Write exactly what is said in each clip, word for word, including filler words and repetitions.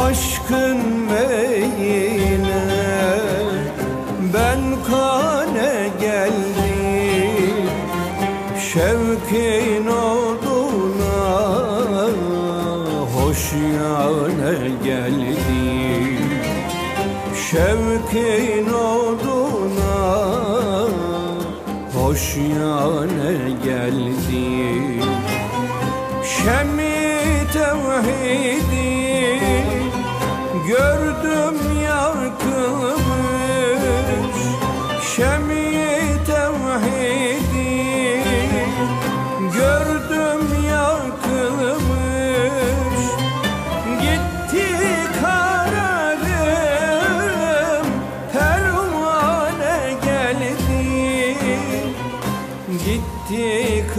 aşkın meyine ben kane geldim, şevkin oduna hoş yâne geldim, şevkin oduna hoş yâne geldim. Şem-i tevhidi gördüm yakılmış, şem-i tevhidi gördüm yakılmış. Gitti kararım pervane geldi, gitti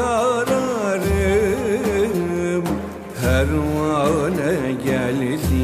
kararım pervane geldi.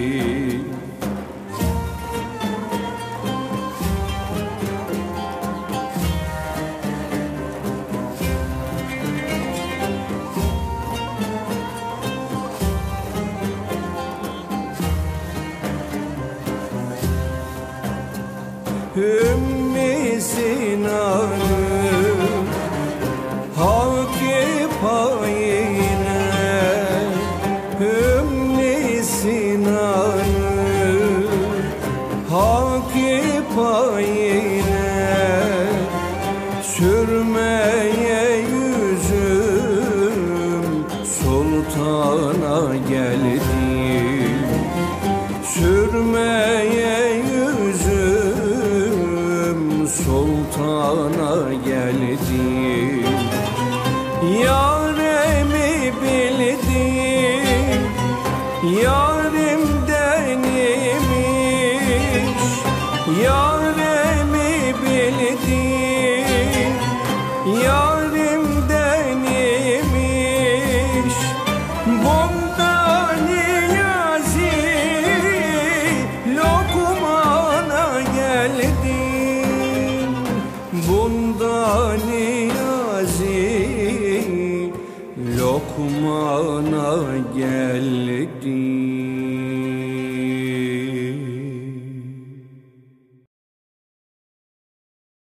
Ümmü Sinan'ım hak-ı payine, Ümmü Sinan'ım hak-ı payine, sürmeye yüzüm sultana geldim, sürmeye sultana geldim. Yaremi bildim, yaremi